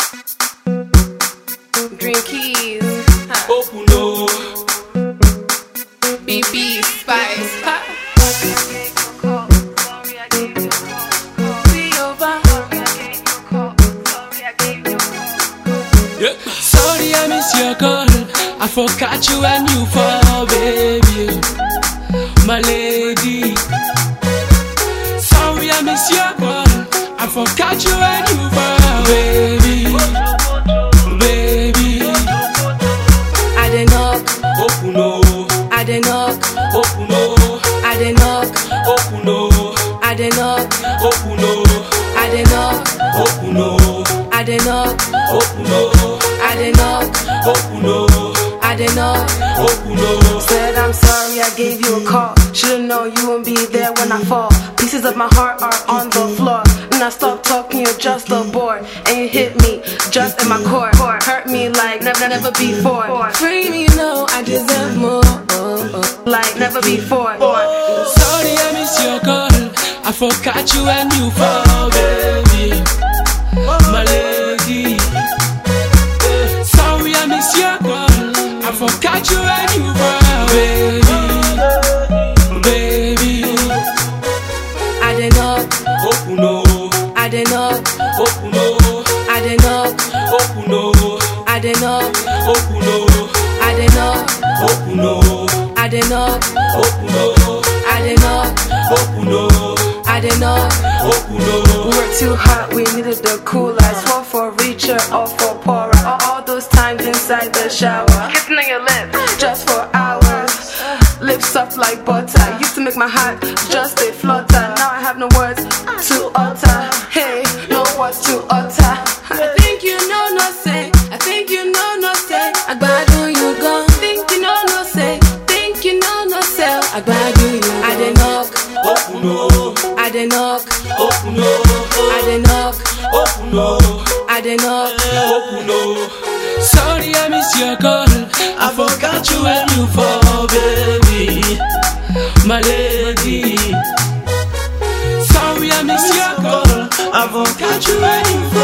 Green Keys, Okuno, BB Spice, yeah. Sorry I miss your call, I forgot you and you fall, baby, my lady. Sorry I miss your call, I forgot you and you fall, baby, baby. I dey knock, Okuno, I dey knock, Okuno, I dey knock, Okuno, I dey knock, Okuno, I dey knock, Okuno, I dey knock, Okuno, I dey knock, Okuno, I dey knock. Okuno. Said I'm sorry I gave you a call. Should've known you wouldn't be there when I fall. Pieces of my heart are on the floor. And I stopped talking, you're just a bore. And you hit me just in my core. Hurt me like never before. Free me, you know I deserve more. Like never before. Sorry I miss your call, I forgot you and you fall, baby, my lady. Sorry I miss your call, I forgot you and you fall, baby, baby. I dey knock, Okuno, I dey knock, Okuno, I dey knock, Okuno, I dey knock, Okuno, I dey knock, Okuno, I dey knock, Okuno, I dey knock, Okuno, I dey knock. Okuno. We were too hot, we needed the cool ice. One for reacher, all for pourer. All those times inside the shower, kissing on your lips just for hours. Lips soft like butter, used to make my heart just a flutter. Now I have no words to utter. Hey, no words to utter. I think you know no say. I think you know no say. Agbadu you gone. Think you know no say. Think you know no say. Agbadu you gone. I dey knock, Okuno, I dey knock, Okuno, I dey knock, Okuno, I dey knock. Okuno. Sorry I miss your call, I forgot you and you fall, baby, my lady. Sorry I miss your call, I forgot you and you fall.